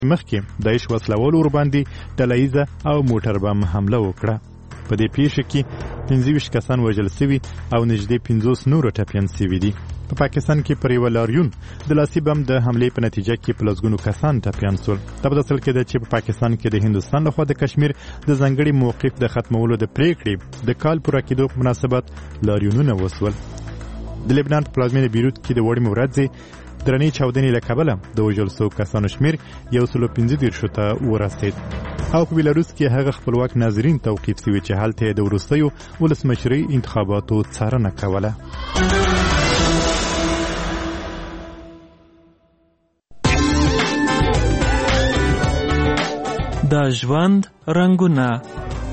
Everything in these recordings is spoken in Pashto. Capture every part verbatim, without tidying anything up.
مخکې داعش وسلوالو ورباندې ډله ییزه او موټر بم حمله وکړه. په دې پیښه کې پنځه ویشت کسان وژل شوي او نږدې پنځوس نور ټپیان شوي دي. په پاکستان کې پر یو لاریون د لاسي بم د حملې په نتیجه کې په لسګونو کسان ټپیان شول. دا په اصل کې ده چې په پاکستان کې د هندوستان لخوا د کشمیر د ځانګړي موقف د ختمولو د پریکړې د کال پوره کېدو په مناسبت لاریونونه وسول. د لبنان په پلازمینه بیروت کې د وړمې ورځې درنې چاودنې له کبله د وژل شوو کسانو شمیر یو سل پنځه دېرشو ته ورسېد. او په بیلاروس کې هغه خپلواک ناظرین توقیف شوي چې هلته یې د وروستیو ولسمشرۍ انتخاباتو څارنه کوله. د ژوند رنګونه.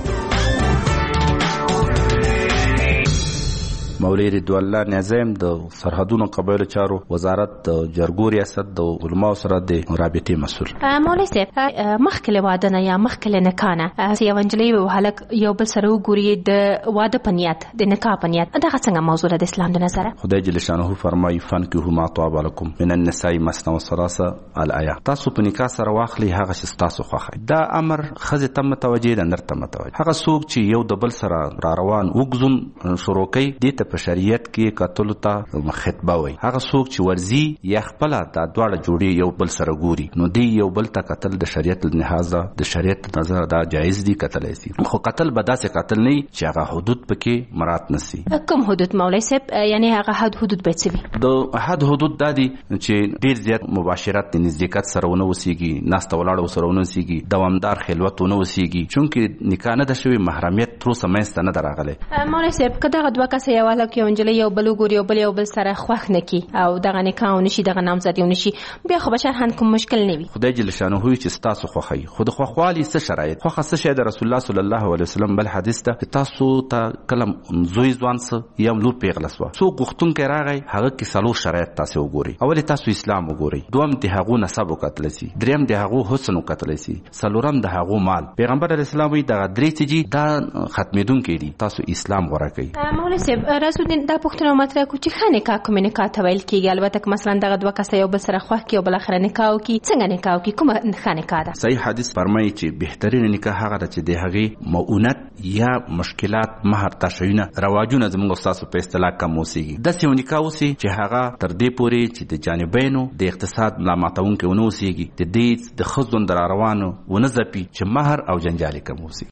مولوی رضوان الله نظام د سرحدونو قبایلو چارو وزارت د جرګو ریاست د علماو سره د رابطې مسؤل. مولوی صاحب مخکې له واده نه یا مخکې له نکاح نه یو نجلۍ او هلک یو بل سره وګوري د واده په نیت د نکاح په نیت دغه څنګه موضوع ده د اسلام د نظره؟ خدای جل شانه فرمایي فانکحوا ما طاب لكم من النساء مثنى وثلاث الآیه. تاسو په نکاح سره واخلي هغه چې تاسو خوښه. دا امر خزه تم متوجه ده نر تم متوجه. هغه څوک چې یو د بل سره را روان وګزون شروع کوي د په شریعت کې قتل ته خطبه وي. هغه څوک چې ورزي یا خپل د دواړه جوړي یو بل سره ګوري نو دی یو بل ته قتل د شریعت لحاظه د شریعت نظر دا جایز دي قتل شي. خو قتل به داسې قتل نه چې هغه حدود پکې مراعات نشي. کوم حدود مولوی صاحب؟ یعنی هغه حد حدود به څه وي؟ د حد حدود دا دي چې ډیر زیات مباشرت د نزدېکت سره ونه وسیږي، ناسته ولاړه سره ونه وسیږي، دوامدار خلوت ونه وسیږي، چونکه نکاح نه د شوی محرمیت تر اوسه منځته نه دراغله. مولوی صاحب که دغه دوه کسه یو هلک یو نجلۍ یو بل وګوري یو بل یو بل سره خوښ نه کي او دغه نکاح ونشي دغه نامزدي ونشي بیا خو بشر هم کوم مشکل نه وي. خدای جل شانه هوی چې تاسو خوښي خود خوښوالي څه شرایط خو څه شه د رسول الله صلی الله علیه وسلم بل حدیث ته تاسو ته کلم زوی ځوان څه یم لور پیغلسوا سو غختون کې راغی هغه کې سلو شرایط تاسو وګوري. اول تاسو اسلام وګوري، دوم د هغه نسب وکتل شي، دریم د هغه حسن وکتل شي، څلورم د هغه مال. پیغمبر اسلام وی د درې چې دا ختمېدون کې دي تاسو اسلام غوړه کوي. مولوی صاحب رسول دا پښتنه مطرح کو چې خانه کا کوم نکاح ته ویل کیږي. البته که مثلا دغه دوه کسه یو بل سره خوښ کی او بل اخر نکاح وکي څنګه نکاح وکي کوم خانه کا ده؟ صحیح حدیث فرمایي چې بهترین نکاح هغه ده چې د هغه مؤونت یا مشکلات مہر تشوینه رواجونه زموږ استاد په اصطلاح کم وسیږي. د سیو نکاح وسی چې هغه تر دې پوري چې د جانبینو د اقتصاد ملامتون کې ونه وسیږي د دې د خزون در روانو ونه زپی چې مہر او جنجال کم وسی.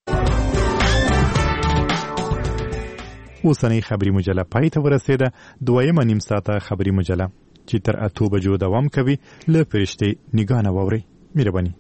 اوسنۍ خبري مجله پای ته ورسېده. دویمه نیم ساعته خبري مجله چې تر اتو بجو دوام کوي له فرشتي نگاه نه واوري. مهرباني.